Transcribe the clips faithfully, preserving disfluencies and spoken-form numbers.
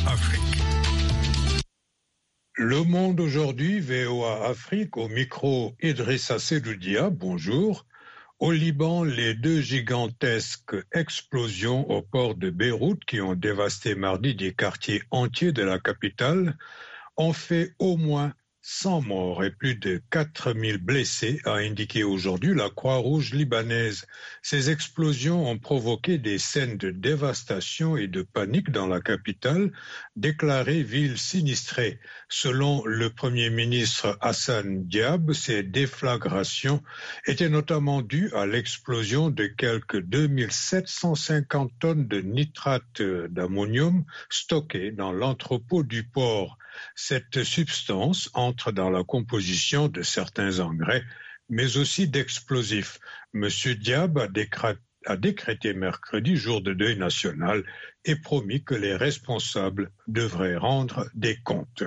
Afrique. Le Monde aujourd'hui, V O A Afrique, au micro Idrissa Seloudia, bonjour. Au Liban, les deux gigantesques explosions au port de Beyrouth qui ont dévasté mardi des quartiers entiers de la capitale ont fait au moins cent morts et plus de quatre mille blessés, a indiqué aujourd'hui la Croix-Rouge libanaise. Ces explosions ont provoqué des scènes de dévastation et de panique dans la capitale, déclarée ville sinistrée. Selon le Premier ministre Hassan Diab, ces déflagrations étaient notamment dues à l'explosion de quelques deux mille sept cent cinquante tonnes de nitrate d'ammonium stockées dans l'entrepôt du port. Cette substance entre dans la composition de certains engrais, mais aussi d'explosifs. Monsieur Diab a, décret, a décrété mercredi jour de deuil national et promis que les responsables devraient rendre des comptes.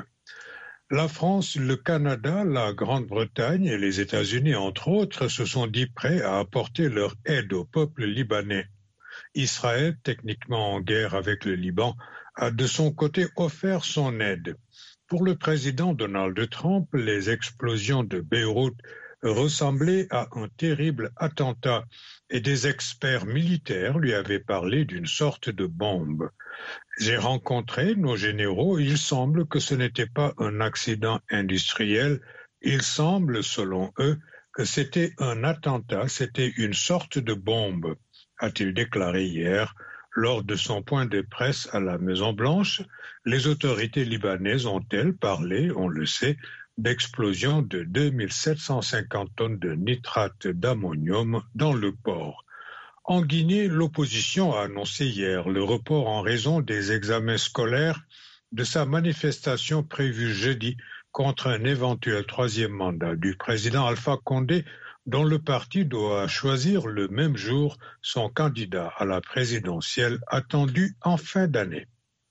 La France, le Canada, la Grande-Bretagne et les États-Unis, entre autres, se sont dit prêts à apporter leur aide au peuple libanais. Israël, techniquement en guerre avec le Liban, a de son côté offert son aide. Pour le président Donald Trump, les explosions de Beyrouth ressemblaient à un terrible attentat et des experts militaires lui avaient parlé d'une sorte de bombe. J'ai rencontré nos généraux et il semble que ce n'était pas un accident industriel, il semble, selon eux, que c'était un attentat, c'était une sorte de bombe, a-t-il déclaré hier. Lors de son point de presse à la Maison-Blanche, les autorités libanaises ont-elles parlé, on le sait, d'explosion de deux mille sept cent cinquante tonnes de nitrate d'ammonium dans le port. En Guinée, l'opposition a annoncé hier le report en raison des examens scolaires de sa manifestation prévue jeudi contre un éventuel troisième mandat du président Alpha Condé, dont le parti doit choisir le même jour son candidat à la présidentielle attendu en fin d'année.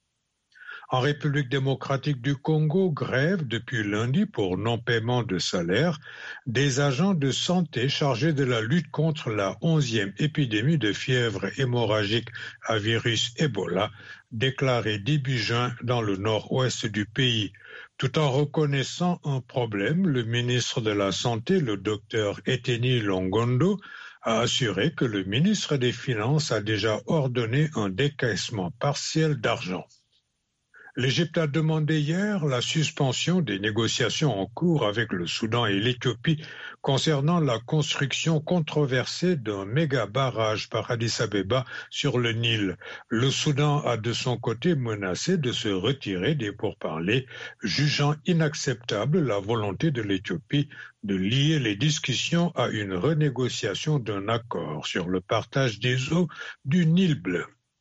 En République démocratique du Congo, grève depuis lundi pour non-paiement de salaire des agents de santé chargés de la lutte contre la onzième épidémie de fièvre hémorragique à virus Ebola, déclarée début juin dans le nord-ouest du pays. Tout en reconnaissant un problème, le ministre de la Santé, le docteur Eteni Longondo, a assuré que le ministre des Finances a déjà ordonné un décaissement partiel d'argent. L'Égypte a demandé hier la suspension des négociations en cours avec le Soudan et l'Éthiopie concernant la construction controversée d'un méga barrage par Addis Abeba sur le Nil. Le Soudan a de son côté menacé de se retirer des pourparlers, jugeant inacceptable la volonté de l'Éthiopie de lier les discussions à une renégociation d'un accord sur le partage des eaux du Nil bleu.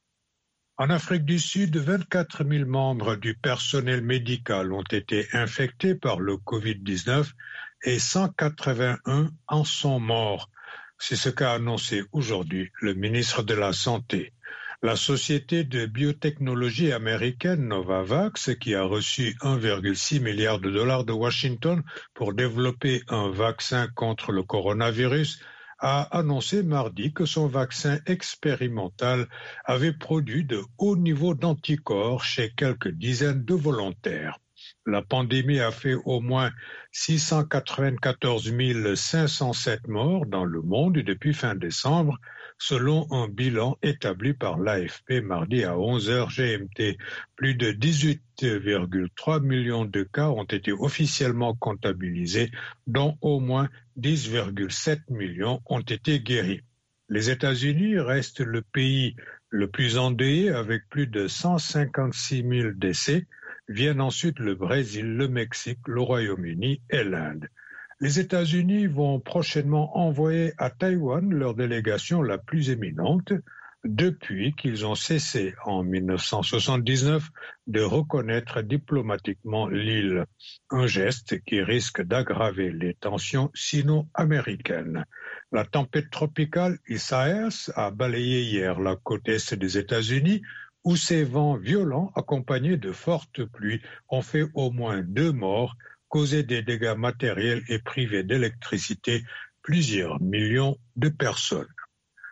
En Afrique du Sud, vingt-quatre mille membres du personnel médical ont été infectés par le covid dix-neuf et cent quatre-vingt-un en sont morts. C'est ce qu'a annoncé aujourd'hui le ministre de la Santé. La société de biotechnologie américaine Novavax, qui a reçu un virgule six milliard de dollars de Washington pour développer un vaccin contre le coronavirus, a annoncé mardi que son vaccin expérimental avait produit de hauts niveaux d'anticorps chez quelques dizaines de volontaires. La pandémie a fait au moins six cent quatre-vingt-quatorze mille cinq cent sept morts dans le monde depuis fin décembre, selon un bilan établi par l'A F P mardi à onze heures G M T. Plus de dix-huit virgule trois millions de cas ont été officiellement comptabilisés, dont au moins dix virgule sept millions ont été guéris. Les États-Unis restent le pays le plus endeuillé avec plus de cent cinquante-six mille décès. Viennent ensuite le Brésil, le Mexique, le Royaume-Uni et l'Inde. Les États-Unis vont prochainement envoyer à Taïwan leur délégation la plus éminente depuis qu'ils ont cessé en mille neuf cent soixante-dix-neuf de reconnaître diplomatiquement l'île, un geste qui risque d'aggraver les tensions sino-américaines. La tempête tropicale Isaias a balayé hier la côte est des États-Unis, où ces vents violents accompagnés de fortes pluies ont fait au moins deux morts, causé des dégâts matériels et privé d'électricité plusieurs millions de personnes.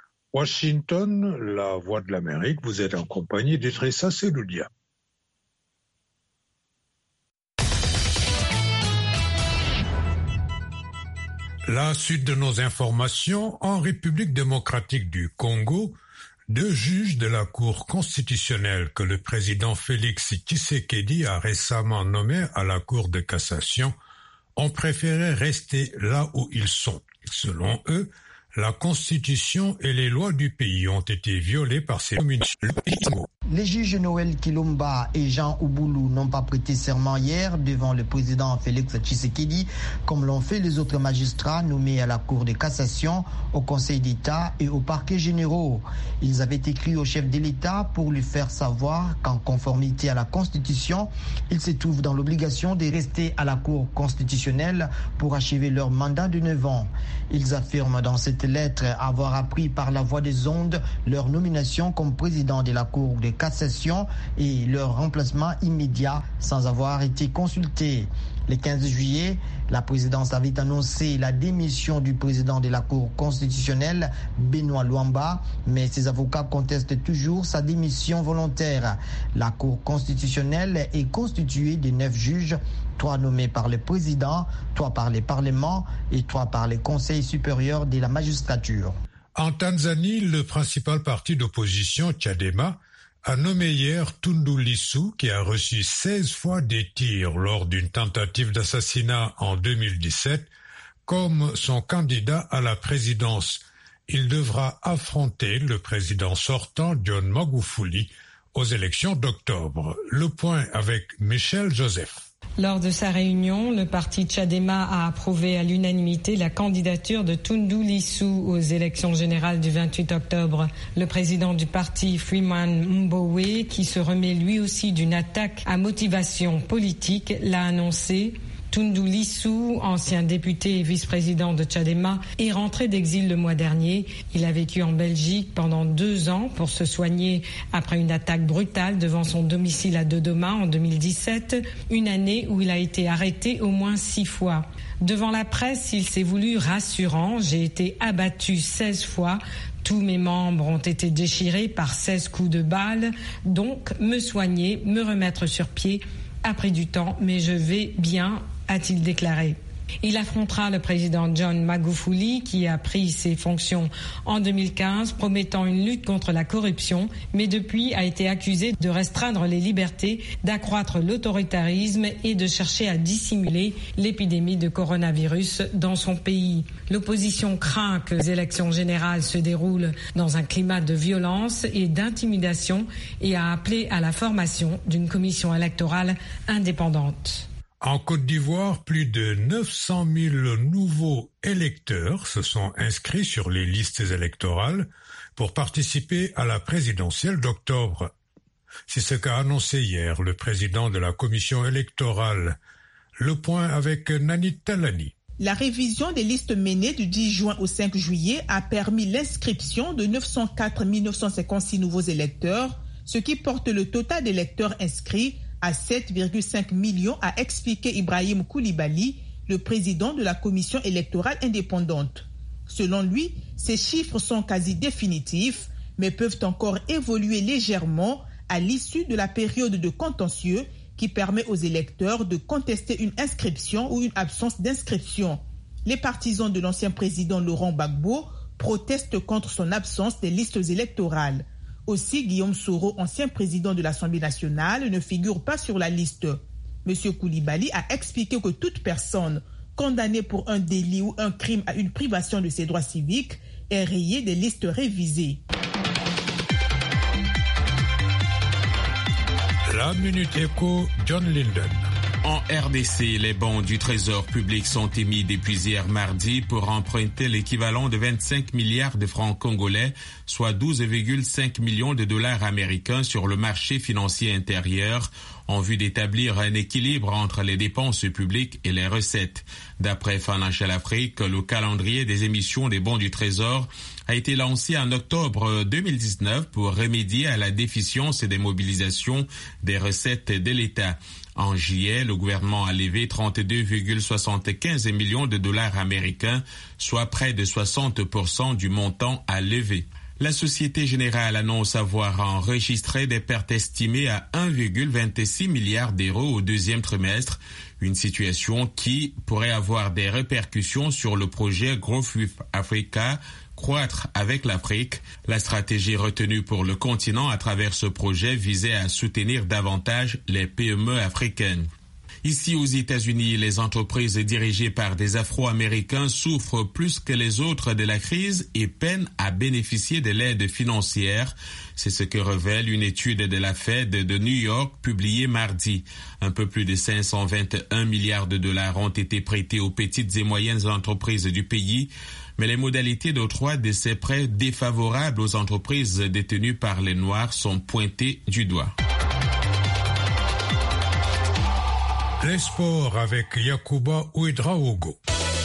Washington, la voix de l'Amérique, vous êtes en compagnie d'Idrissa Seloudia. La suite de nos informations, en République démocratique du Congo, deux juges de la Cour constitutionnelle que le président Félix Tshisekedi a récemment nommés à la Cour de cassation ont préféré rester là où ils sont. Selon eux, la Constitution et les lois du pays ont été violées par ces communistes. Les juges Noël Kilomba et Jean Ouboulou n'ont pas prêté serment hier devant le président Félix Tshisekedi, comme l'ont fait les autres magistrats nommés à la Cour de cassation, au Conseil d'État et au parquet généraux. Ils avaient écrit au chef de l'État pour lui faire savoir qu'en conformité à la Constitution, ils se trouvent dans l'obligation de rester à la Cour constitutionnelle pour achever leur mandat de neuf ans. Ils affirment dans cette lettre avoir appris par la voie des ondes leur nomination comme président de la Cour de cassation et leur remplacement immédiat sans avoir été consultés. Le quinze juillet, la présidence avait annoncé la démission du président de la Cour constitutionnelle, Benoît Luamba, mais ses avocats contestent toujours sa démission volontaire. La Cour constitutionnelle est constituée de neuf juges, trois nommés par le président, trois par le Parlement et trois par le Conseil supérieur de la magistrature. En Tanzanie, le principal parti d'opposition, Chadema, a nommé hier Tundu Lissu, qui a reçu seize fois des tirs lors d'une tentative d'assassinat en deux mille dix-sept, comme son candidat à la présidence. Il devra affronter le président sortant John Magufuli aux élections d'octobre. Le point avec Michel Joseph. Lors de sa réunion, le parti Chadema a approuvé à l'unanimité la candidature de Tundu Lissu aux élections générales du vingt-huit octobre. Le président du parti, Freeman Mbowe, qui se remet lui aussi d'une attaque à motivation politique, l'a annoncé. Tundu Lissu, ancien député et vice-président de Chadema, est rentré d'exil le mois dernier. Il a vécu en Belgique pendant deux ans pour se soigner après une attaque brutale devant son domicile à Dodoma en deux mille dix-sept, une année où il a été arrêté au moins six fois. Devant la presse, il s'est voulu rassurant. J'ai été abattu seize fois. Tous mes membres ont été déchirés par seize coups de balle. Donc, me soigner, me remettre sur pied a pris du temps, mais je vais bien, a-t-il déclaré. Il affrontera le président John Magufuli, qui a pris ses fonctions en deux mille quinze, promettant une lutte contre la corruption, mais depuis a été accusé de restreindre les libertés, d'accroître l'autoritarisme et de chercher à dissimuler l'épidémie de coronavirus dans son pays. L'opposition craint que les élections générales se déroulent dans un climat de violence et d'intimidation et a appelé à la formation d'une commission électorale indépendante. En Côte d'Ivoire, plus de neuf cent mille nouveaux électeurs se sont inscrits sur les listes électorales pour participer à la présidentielle d'octobre. C'est ce qu'a annoncé hier le président de la commission électorale. Le point avec Nani Talani. La révision des listes menées du dix juin au cinq juillet a permis l'inscription de neuf cent quatre mille neuf cent cinquante-six nouveaux électeurs, ce qui porte le total d'électeurs inscrits à sept virgule cinq millions, a expliqué Ibrahim Koulibaly, le président de la commission électorale indépendante. Selon lui, ces chiffres sont quasi définitifs, mais peuvent encore évoluer légèrement à l'issue de la période de contentieux qui permet aux électeurs de contester une inscription ou une absence d'inscription. Les partisans de l'ancien président Laurent Gbagbo protestent contre son absence des listes électorales. Aussi, Guillaume Soro, ancien président de l'Assemblée nationale, ne figure pas sur la liste. M. Koulibaly a expliqué que toute personne condamnée pour un délit ou un crime à une privation de ses droits civiques est rayée des listes révisées. La Minute Éco, John Linden. En R D C, les bons du Trésor public sont émis depuis hier mardi pour emprunter l'équivalent de vingt-cinq milliards de francs congolais, soit douze virgule cinq millions de dollars américains sur le marché financier intérieur, en vue d'établir un équilibre entre les dépenses publiques et les recettes. D'après Financial Afrique, le calendrier des émissions des bons du Trésor a été lancé en octobre deux mille dix-neuf pour remédier à la déficience des mobilisations des recettes de l'État. En juillet, le gouvernement a levé trente-deux virgule soixante-quinze millions de dollars américains, soit près de soixante pour cent du montant à lever. La Société Générale annonce avoir enregistré des pertes estimées à un virgule vingt-six milliard d'euros au deuxième trimestre, une situation qui pourrait avoir des répercussions sur le projet Growth with Africa, croître avec l'Afrique. La stratégie retenue pour le continent à travers ce projet visait à soutenir davantage les P M E africaines. Ici aux États-Unis, les entreprises dirigées par des Afro-Américains souffrent plus que les autres de la crise et peinent à bénéficier de l'aide financière. C'est ce que révèle une étude de la Fed de New York publiée mardi. Un peu plus de cinq cent vingt et un milliards de dollars ont été prêtés aux petites et moyennes entreprises du pays, mais les modalités d'octroi de ces prêts défavorables aux entreprises détenues par les Noirs sont pointées du doigt. Les sports avec Yacouba Ouedraogo.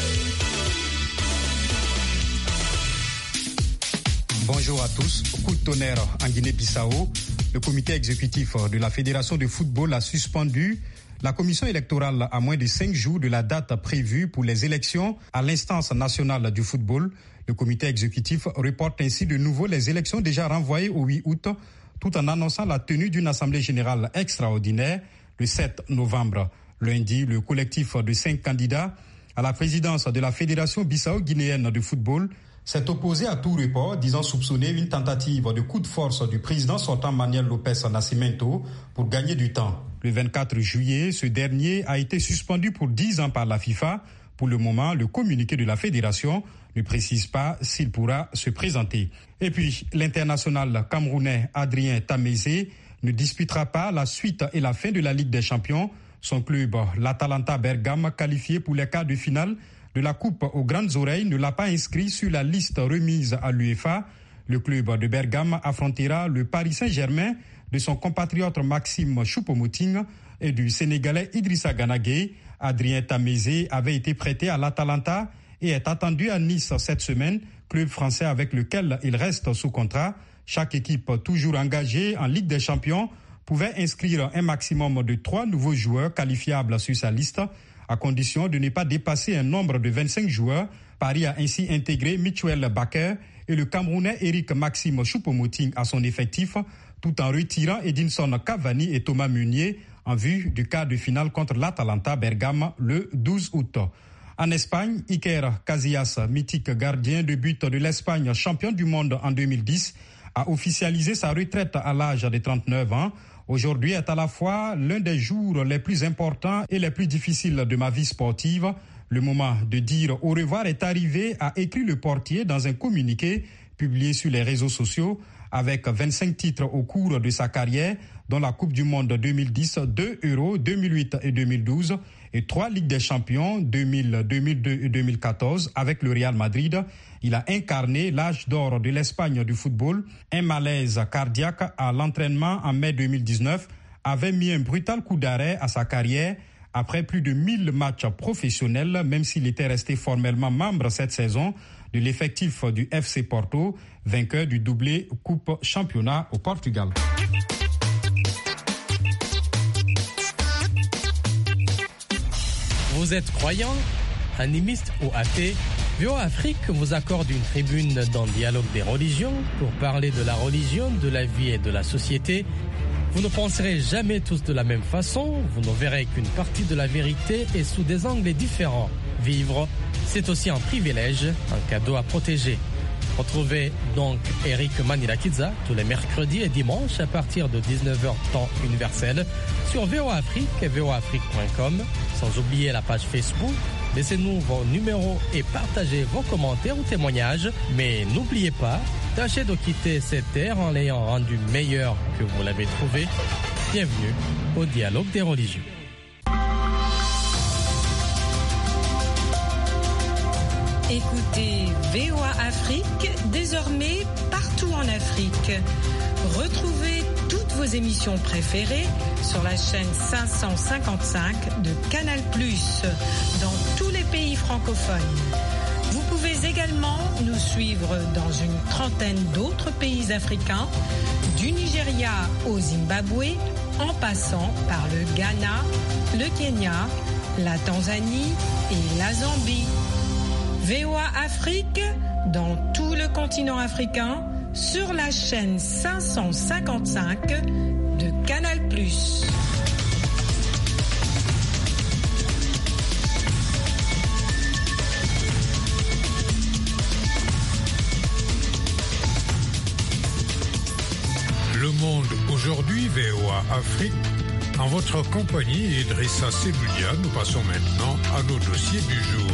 Bonjour à tous. Coup de tonnerre en Guinée-Bissau. Le comité exécutif de la Fédération de football a suspendu la commission électorale à moins de cinq jours de la date prévue pour les élections à l'instance nationale du football. Le comité exécutif reporte ainsi de nouveau les élections déjà renvoyées au huit août, tout en annonçant la tenue d'une assemblée générale extraordinaire le sept novembre. Lundi, le collectif de cinq candidats à la présidence de la Fédération bissau-guinéenne de football s'est opposé à tout report, disant soupçonner une tentative de coup de force du président sortant Manuel Lopez Nascimento pour gagner du temps. Le vingt-quatre juillet, ce dernier a été suspendu pour dix ans par la FIFA. Pour le moment, le communiqué de la Fédération ne précise pas s'il pourra se présenter. Et puis, l'international camerounais Adrien Tamézé ne disputera pas la suite et la fin de la Ligue des Champions. Son club, l'Atalanta Bergame, qualifié pour les quarts de finale de la Coupe aux Grandes Oreilles, ne l'a pas inscrit sur la liste remise à l'UEFA. Le club de Bergame affrontera le Paris Saint-Germain de son compatriote Maxime Choupo-Moting et du Sénégalais Idrissa Gana Gueye. Adrien Tamézé avait été prêté à l'Atalanta et est attendu à Nice cette semaine, club français avec lequel il reste sous contrat. Chaque équipe toujours engagée en Ligue des Champions pouvait inscrire un maximum de trois nouveaux joueurs qualifiables sur sa liste, à condition de ne pas dépasser un nombre de vingt-cinq joueurs. Paris a ainsi intégré Mitchell Baker et le Camerounais Eric Maxime Choupo-Moting à son effectif, tout en retirant Edinson Cavani et Thomas Meunier en vue du quart de finale contre l'Atalanta Bergame le douze août. En Espagne, Iker Casillas, mythique gardien de but de l'Espagne, champion du monde en deux mille dix, a officialisé sa retraite à l'âge de trente-neuf ans. Aujourd'hui est à la fois l'un des jours les plus importants et les plus difficiles de ma vie sportive. Le moment de dire au revoir est arrivé, a écrit le portier dans un communiqué publié sur les réseaux sociaux. Avec vingt-cinq titres au cours de sa carrière, dont la Coupe du Monde deux mille dix, deux Euros deux mille huit et deux mille douze et trois Ligues des Champions deux mille, deux mille deux et deux mille quatorze avec le Real Madrid. Il a incarné l'âge d'or de l'Espagne du football. Un malaise cardiaque à l'entraînement en mai deux mille dix-neuf avait mis un brutal coup d'arrêt à sa carrière. Après plus de mille matchs professionnels, même s'il était resté formellement membre cette saison de l'effectif du F C Porto, vainqueur du doublé Coupe Championnat au Portugal. Vous êtes croyant, animiste ou athée? V O A Afrique vous accorde une tribune dans Dialogue des religions pour parler de la religion, de la vie et de la société. Vous ne penserez jamais tous de la même façon, vous ne verrez qu'une partie de la vérité et sous des angles différents. Vivre, c'est aussi un privilège, un cadeau à protéger. Retrouvez donc Eric Manilakiza tous les mercredis et dimanches à partir de dix-neuf heures temps universel sur V O A Afrique et V O A Afrique point com, sans oublier la page Facebook. Laissez-nous vos numéros et partagez vos commentaires ou témoignages. Mais n'oubliez pas, tâchez de quitter cette terre en l'ayant rendu meilleure que vous l'avez trouvée. Bienvenue au Dialogue des religions. Écoutez V O A Afrique, désormais partout en Afrique. Retrouvez toutes vos émissions préférées sur la chaîne cinq cent cinquante-cinq de Canal plus, dans tous les pays francophones. Vous pouvez également nous suivre dans une trentaine d'autres pays africains, du Nigeria au Zimbabwe, en passant par le Ghana, le Kenya, la Tanzanie et la Zambie. V O A Afrique, dans tout le continent africain, sur la chaîne cinq cent cinquante-cinq de Canal plus. Le Monde aujourd'hui, V O A Afrique. En votre compagnie, Idrissa Seloudia, nous passons maintenant à nos dossiers du jour.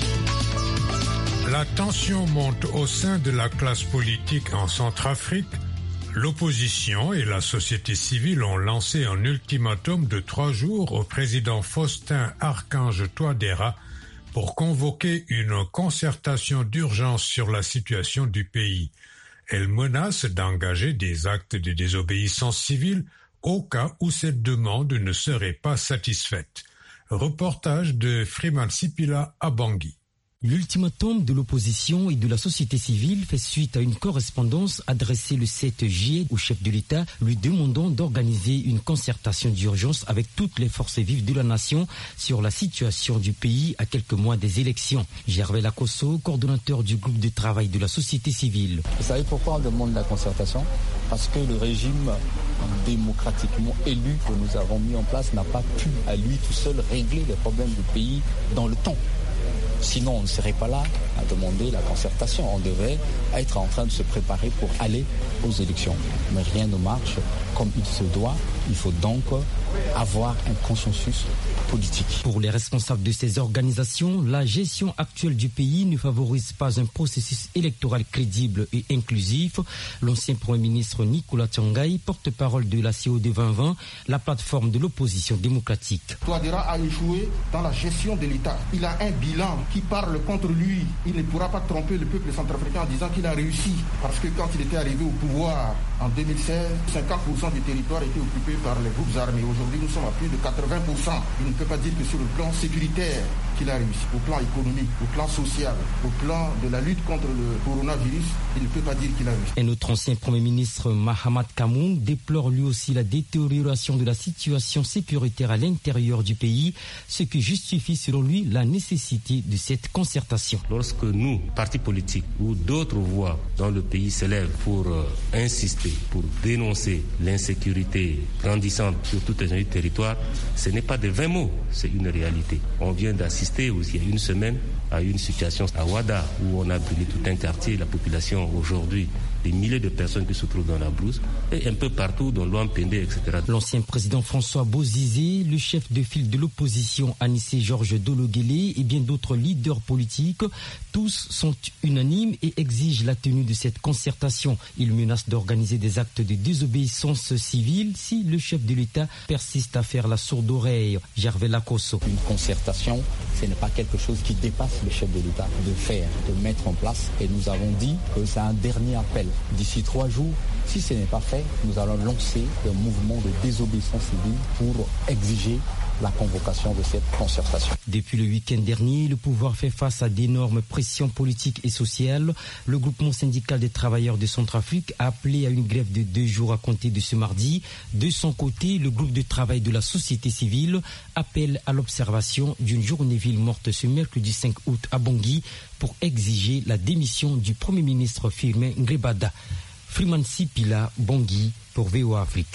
La tension monte au sein de la classe politique en Centrafrique. L'opposition et la société civile ont lancé un ultimatum de trois jours au président Faustin Archange Touadéra pour convoquer une concertation d'urgence sur la situation du pays. Elle menace d'engager des actes de désobéissance civile au cas où cette demande ne serait pas satisfaite. Reportage de Freeman Sipila à Bangui. L'ultimatum de l'opposition et de la société civile fait suite à une correspondance adressée le sept juillet au chef de l'État, lui demandant d'organiser une concertation d'urgence avec toutes les forces vives de la nation sur la situation du pays à quelques mois des élections. Gervais Lacosso, coordonnateur du groupe de travail de la société civile. Vous savez pourquoi on demande la concertation ? Parce que le régime démocratiquement élu que nous avons mis en place n'a pas pu à lui tout seul régler les problèmes du pays dans le temps. Sinon, on ne serait pas là à demander la concertation. On devrait être en train de se préparer pour aller aux élections. Mais rien ne marche comme il se doit. Il faut donc avoir un consensus politique. Pour les responsables de ces organisations, la gestion actuelle du pays ne favorise pas un processus électoral crédible et inclusif. L'ancien Premier ministre Nicolas Tchangaï, porte-parole de la C O D vingt vingt, la plateforme de l'opposition démocratique. Touadéra a échoué dans la gestion de l'État. Il a un bilan qui parle contre lui. Il ne pourra pas tromper le peuple centrafricain en disant qu'il a réussi. Parce que quand il était arrivé au pouvoir en deux mille seize, cinquante pour cent du territoire était occupé par les groupes armés. Aujourd'hui, nous sommes à plus de quatre-vingts pour cent. Il ne peut pas dire que sur le plan sécuritaire qu'il a réussi, au plan économique, au plan social, au plan de la lutte contre le coronavirus, il ne peut pas dire qu'il a réussi. Et notre ancien Premier ministre Mahamat Kamoun déplore lui aussi la détérioration de la situation sécuritaire à l'intérieur du pays, ce qui justifie selon lui la nécessité de cette concertation. Lorsque nous, partis politiques ou d'autres voix dans le pays s'élèvent pour euh, insister, pour dénoncer l'insécurité grandissante sur tout un territoire, ce n'est pas des vains mots, c'est une réalité. On vient d'assister aussi il y a une semaine à une situation à Ouada où on a brûlé tout un quartier, la population aujourd'hui, des milliers de personnes qui se trouvent dans la brousse et un peu partout dans l'Ouampende, et cetera. L'ancien président François Bozizé, le chef de file de l'opposition Anissé Georges Dologuélé et bien d'autres leaders politiques, tous sont unanimes et exigent la tenue de cette concertation. Ils menacent d'organiser des actes de désobéissance civile si le chef de l'État persiste à faire la sourde oreille. Gervais Lacosso. Une concertation, ce n'est pas quelque chose qui dépasse le chef de l'État de faire, de mettre en place. Et nous avons dit que c'est un dernier appel. D'ici trois jours, si ce n'est pas fait, nous allons lancer un mouvement de désobéissance civile pour exiger la convocation de cette concertation. Depuis le week-end dernier, le pouvoir fait face à d'énormes pressions politiques et sociales. Le groupement syndical des travailleurs de Centrafrique a appelé à une grève de deux jours à compter de ce mardi. De son côté, le groupe de travail de la société civile appelle à l'observation d'une journée ville morte ce mercredi cinq août à Bangui pour exiger la démission du Premier ministre Firmin Ngrebada. Freeman Sipila, Bangui, pour V O A Afrique.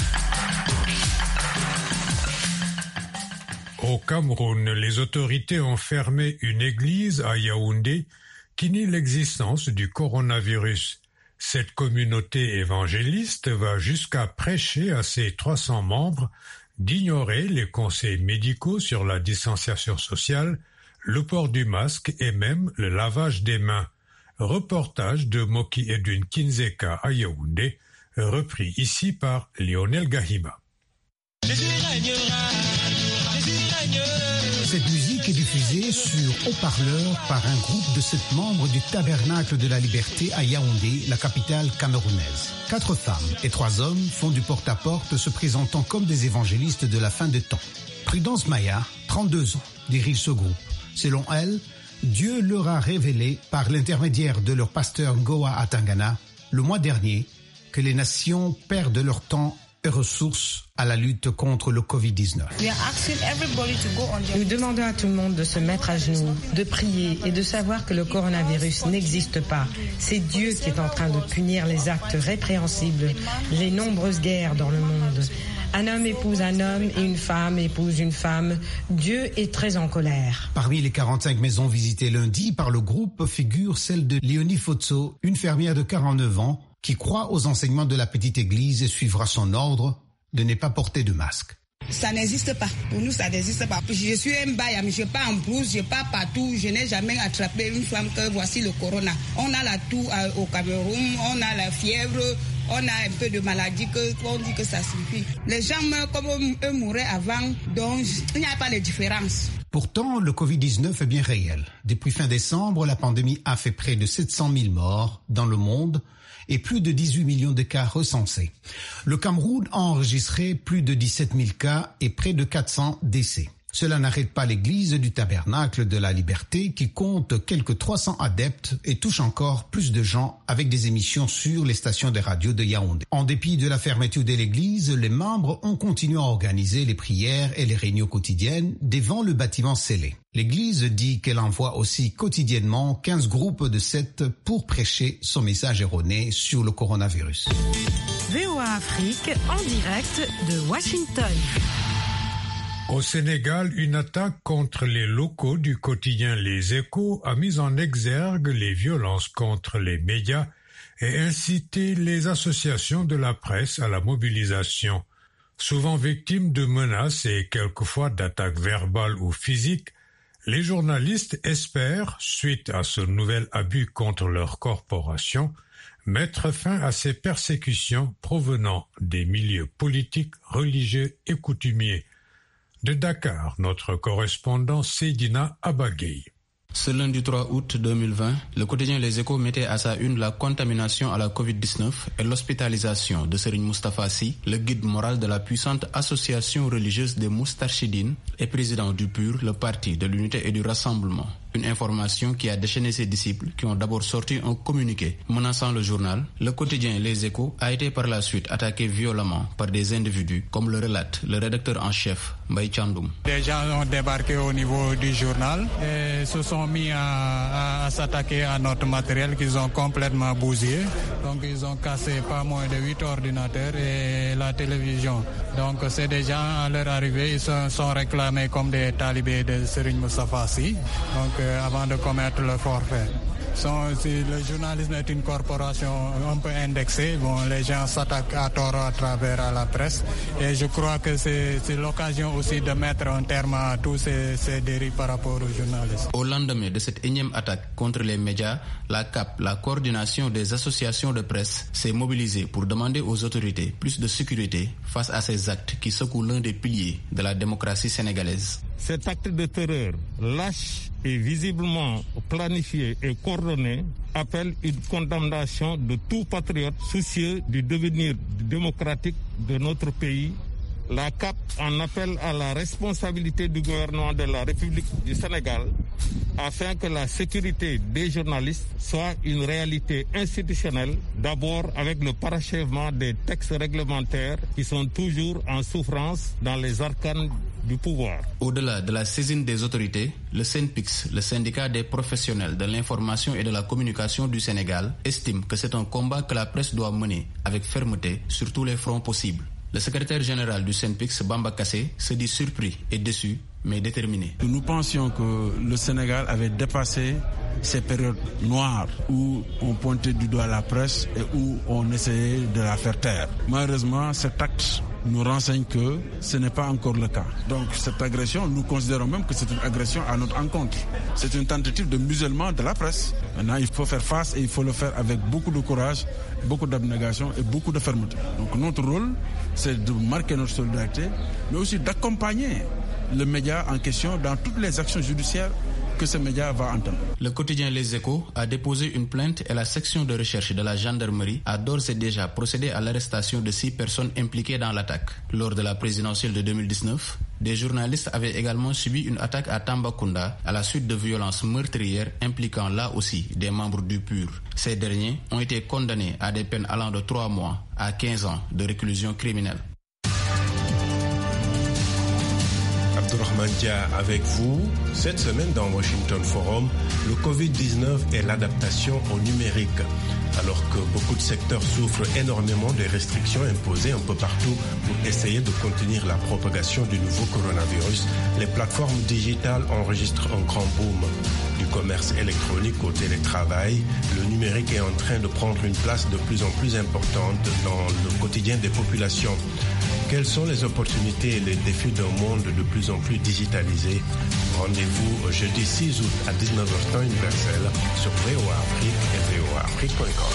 Au Cameroun, les autorités ont fermé une église à Yaoundé qui nie l'existence du coronavirus. Cette communauté évangéliste va jusqu'à prêcher à ses trois cents membres d'ignorer les conseils médicaux sur la distanciation sociale, le port du masque et même le lavage des mains. Reportage de Moki Edwin Kinzeka à Yaoundé, repris ici par Lionel Gahima. Cette musique est diffusée sur haut-parleur par un groupe de sept membres du Tabernacle de la Liberté à Yaoundé, la capitale camerounaise. Quatre femmes et trois hommes font du porte-à-porte se présentant comme des évangélistes de la fin des temps. Prudence Maya, trente-deux ans, dirige ce groupe. Selon elle, Dieu leur a révélé par l'intermédiaire de leur pasteur Ngoa Atangana le mois dernier que les nations perdent leur temps et ressources à la lutte contre le covid dix-neuf. Nous demandons à tout le monde de se mettre à genoux, de prier et de savoir que le coronavirus n'existe pas. C'est Dieu qui est en train de punir les actes répréhensibles, les nombreuses guerres dans le monde. Un homme épouse un homme et une femme épouse une femme. Dieu est très en colère. Parmi les quarante-cinq maisons visitées lundi par le groupe figure celle de Léonie Fotso, une fermière de quarante-neuf ans qui croit aux enseignements de la petite église et suivra son ordre de ne pas porter de masque. Ça n'existe pas. Pour nous, ça n'existe pas. Je suis un baïam, je ne suis pas en blouse, je ne suis pas partout. Je n'ai jamais attrapé une femme que voici le corona. On a la toux au Cameroun, on a la fièvre, on a un peu de maladie que on dit que ça suffit. Les gens meurent comme eux mouraient avant, donc il n'y a pas de différence. Pourtant, le covid dix-neuf est bien réel. Depuis fin décembre, la pandémie a fait près de sept cent mille morts dans le monde et plus de dix-huit millions de cas recensés. Le Cameroun a enregistré plus de dix-sept mille cas et près de quatre cents décès. Cela n'arrête pas l'église du Tabernacle de la Liberté qui compte quelques trois cents adeptes et touche encore plus de gens avec des émissions sur les stations de radio de Yaoundé. En dépit de la fermeture de l'église, les membres ont continué à organiser les prières et les réunions quotidiennes devant le bâtiment scellé. L'église dit qu'elle envoie aussi quotidiennement quinze groupes de sept pour prêcher son message erroné sur le coronavirus. V O A Afrique en direct de Washington. Au Sénégal, une attaque contre les locaux du quotidien Les Échos a mis en exergue les violences contre les médias et incité les associations de la presse à la mobilisation. Souvent victimes de menaces et quelquefois d'attaques verbales ou physiques, les journalistes espèrent, suite à ce nouvel abus contre leur corporation, mettre fin à ces persécutions provenant des milieux politiques, religieux et coutumiers. De Dakar, notre correspondant Seydina Abagay. Ce lundi trois août deux mille vingt, le quotidien Les Échos mettait à sa une la contamination à la covid dix-neuf et l'hospitalisation de Serigne Moustapha Sy, le guide moral de la puissante association religieuse des Moustarchidines et président du P U R, le parti de l'unité et du rassemblement. Une information qui a déchaîné ses disciples qui ont d'abord sorti un communiqué menaçant le journal. Le quotidien Les Échos a été par la suite attaqué violemment par des individus, comme le relate le rédacteur en chef, Mbaye Thiandoum. Des gens ont débarqué au niveau du journal et se sont mis à, à, à s'attaquer à notre matériel qu'ils ont complètement bousillé. Donc ils ont cassé pas moins de huit ordinateurs et la télévision. Donc c'est des gens, à leur arrivée, ils se sont réclamés comme des talibés de Serigne Moustapha Sy. Donc euh, avant de commettre le forfait. Son, si le journalisme est une corporation un peu indexée, bon, les gens s'attaquent à tort à travers à la presse et je crois que c'est, c'est l'occasion aussi de mettre un terme à tous ces, ces dérives par rapport aux journalistes. Au lendemain de cette énième attaque contre les médias, la C A P, la coordination des associations de presse, s'est mobilisée pour demander aux autorités plus de sécurité face à ces actes qui secouent l'un des piliers de la démocratie sénégalaise. Cet acte de terreur lâche et visiblement planifié et coordonné appelle une condamnation de tout patriote soucieux du devenir démocratique de notre pays. La C A P en appelle à la responsabilité du gouvernement de la République du Sénégal afin que la sécurité des journalistes soit une réalité institutionnelle, d'abord avec le parachèvement des textes réglementaires qui sont toujours en souffrance dans les arcanes du pouvoir. Au-delà de la saisine des autorités, le SYNPICS, le syndicat des professionnels de l'information et de la communication du Sénégal, estime que c'est un combat que la presse doit mener avec fermeté sur tous les fronts possibles. Le secrétaire général du SYNPICS, Bamba Kassé, se dit surpris et déçu, mais déterminé. Nous pensions que le Sénégal avait dépassé ces périodes noires où on pointait du doigt la presse et où on essayait de la faire taire. Malheureusement, cet acte nous renseigne que ce n'est pas encore le cas. Donc cette agression, nous considérons même que c'est une agression à notre encontre. C'est une tentative de musellement de la presse. Maintenant, il faut faire face et il faut le faire avec beaucoup de courage, beaucoup d'abnégation et beaucoup de fermeté. Donc notre rôle, c'est de marquer notre solidarité, mais aussi d'accompagner le média en question dans toutes les actions judiciaires que ce média va entendre. Le quotidien Les Échos a déposé une plainte et la section de recherche de la gendarmerie a d'ores et déjà procédé à l'arrestation de six personnes impliquées dans l'attaque. Lors de la présidentielle de deux mille dix-neuf, Des journalistes avaient également subi une attaque à Tambacounda à la suite de violences meurtrières impliquant là aussi des membres du P U R. Ces derniers ont été condamnés à des peines allant de trois mois à quinze ans de réclusion criminelle. Abdourahmane Dia avec vous. Cette semaine dans Washington Forum, le covid dix-neuf et l'adaptation au numérique. Alors que beaucoup de secteurs souffrent énormément des restrictions imposées un peu partout pour essayer de contenir la propagation du nouveau coronavirus, les plateformes digitales enregistrent un grand boom. Du commerce électronique au télétravail, le numérique est en train de prendre une place de plus en plus importante dans le quotidien des populations. Quelles sont les opportunités et les défis d'un monde de plus en plus digitalisé? Rendez-vous jeudi six août à dix-neuf heures temps universel sur V O A Afrique et V O A Afrique point com.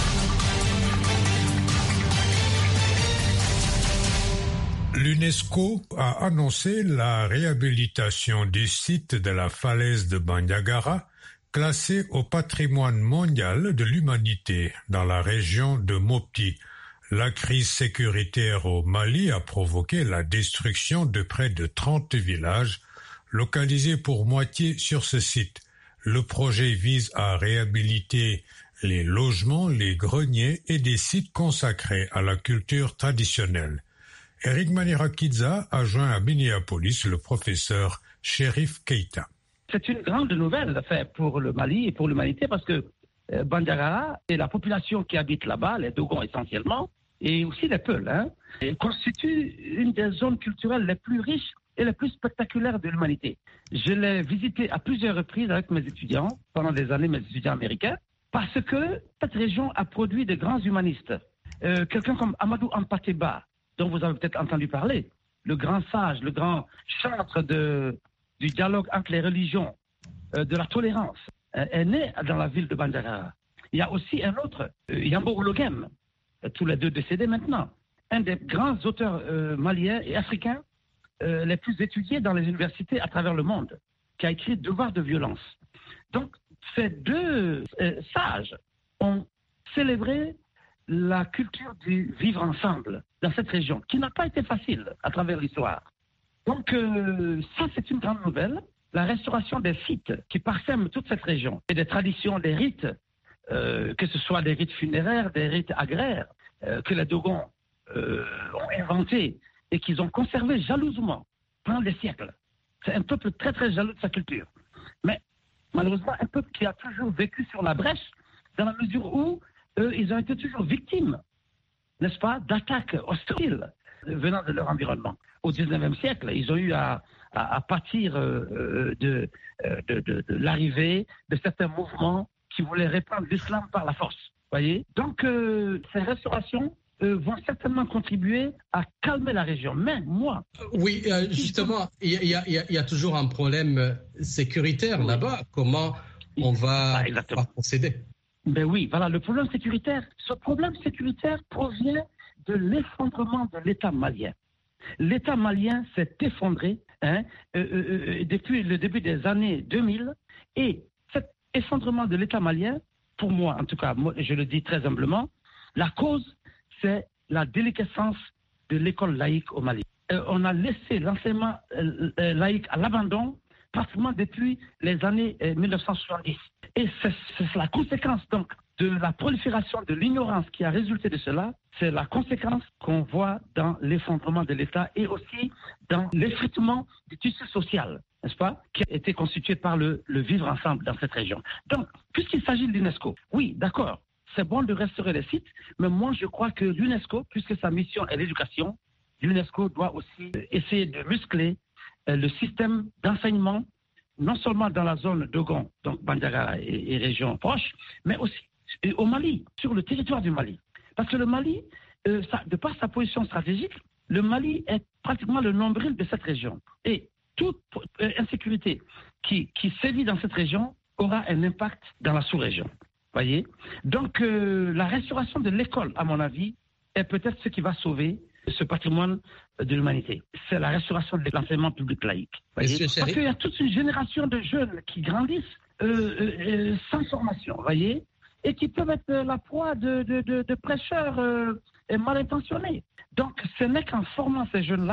L'UNESCO a annoncé la réhabilitation du site de la falaise de Bandiagara, classé au patrimoine mondial de l'humanité dans la région de Mopti. La crise sécuritaire au Mali a provoqué la destruction de près de trente villages, localisés pour moitié sur ce site. Le projet vise à réhabiliter les logements, les greniers et des sites consacrés à la culture traditionnelle. Eric Manirakidza a joint à Minneapolis le professeur Chérif Keita. C'est une grande nouvelle pour le Mali et pour l'humanité parce que Bandiagara et la population qui habite là-bas, les Dogons essentiellement, et aussi les Peuls, hein, constituent une des zones culturelles les plus riches et les plus spectaculaires de l'humanité. Je l'ai visité à plusieurs reprises avec mes étudiants, pendant des années mes étudiants américains, parce que cette région a produit de grands humanistes. Euh, quelqu'un comme Amadou Hampâté-Bâ, dont vous avez peut-être entendu parler, le grand sage, le grand chantre de, du dialogue entre les religions, euh, de la tolérance, euh, est né dans la ville de Bandiagara. Il y a aussi un autre, euh, Yambo Ologem, euh, tous les deux décédés maintenant, un des grands auteurs euh, maliens et africains euh, les plus étudiés dans les universités à travers le monde, qui a écrit Devoir de violence. Donc, ces deux euh, sages ont célébré la culture du vivre ensemble dans cette région, qui n'a pas été facile à travers l'histoire. Donc, euh, ça, c'est une grande nouvelle. La restauration des sites qui parsèment toute cette région, et des traditions, des rites, euh, que ce soit des rites funéraires, des rites agraires, euh, que les Dogons euh, ont inventés et qu'ils ont conservés jalousement pendant des siècles. C'est un peuple très, très jaloux de sa culture. Mais malheureusement, un peuple qui a toujours vécu sur la brèche, dans la mesure où eux, ils ont été toujours victimes, n'est-ce pas, d'attaques hostiles venant de leur environnement. Au dix-neuvième siècle, ils ont eu à, à, à pâtir euh, de, de, de, de l'arrivée de certains mouvements qui voulaient répandre l'islam par la force. Voyez. Donc, euh, ces restaurations euh, vont certainement contribuer à calmer la région. Mais moi... Oui, euh, justement, il y, y, y, y a toujours un problème sécuritaire oui. là-bas. Comment on va, ah, va procéder? Ben oui, voilà, le problème sécuritaire. Ce problème sécuritaire provient de l'effondrement de l'État malien. L'État malien s'est effondré hein, euh, euh, depuis le début des années deux mille et cet effondrement de l'État malien, pour moi en tout cas, moi, je le dis très humblement, la cause c'est la déliquescence de l'école laïque au Mali. Euh, on a laissé l'enseignement euh, euh, laïque à l'abandon pratiquement depuis les années euh, mille neuf cent soixante-dix. Et c'est, c'est la conséquence donc de la prolifération de l'ignorance qui a résulté de cela, c'est la conséquence qu'on voit dans l'effondrement de l'État et aussi dans l'effritement du tissu social, n'est-ce pas, qui a été constitué par le, le vivre ensemble dans cette région. Donc, puisqu'il s'agit de l'UNESCO, oui, d'accord, c'est bon de restaurer les sites, mais moi je crois que l'UNESCO, puisque sa mission est l'éducation, l'UNESCO doit aussi essayer de muscler euh, le système d'enseignement, non seulement dans la zone Dogon, donc Bandiagara et, et régions proches, mais aussi au Mali, sur le territoire du Mali. Parce que le Mali, euh, ça, de par sa position stratégique, le Mali est pratiquement le nombril de cette région. Et toute euh, insécurité qui, qui sévit dans cette région aura un impact dans la sous-région. Voyez ? Donc, euh, la restauration de l'école, à mon avis, est peut-être ce qui va sauver ce patrimoine de l'humanité. C'est la restauration de l'enseignement public laïque. Parce qu'il y a toute une génération de jeunes qui grandissent euh, euh, sans formation, voyez, et qui peuvent être la proie de, de, de, de prêcheurs euh, mal intentionnés. Donc, ce n'est qu'en formant ces jeunes-là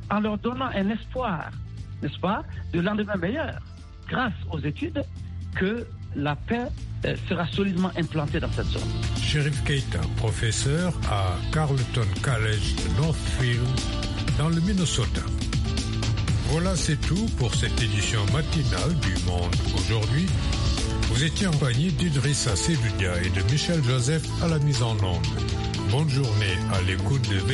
en leur donnant un espoir, n'est-ce pas, de lendemain meilleur, grâce aux études, que la paix euh, sera solidement implantée dans cette zone. Sheriff Keita, professeur à Carleton College de Northfield, dans le Minnesota. Voilà, c'est tout pour cette édition matinale du Monde aujourd'hui. Vous étiez en compagnie d'Idrissa Seloudia et de Michel Joseph à la mise en onde. Bonne journée à l'écoute de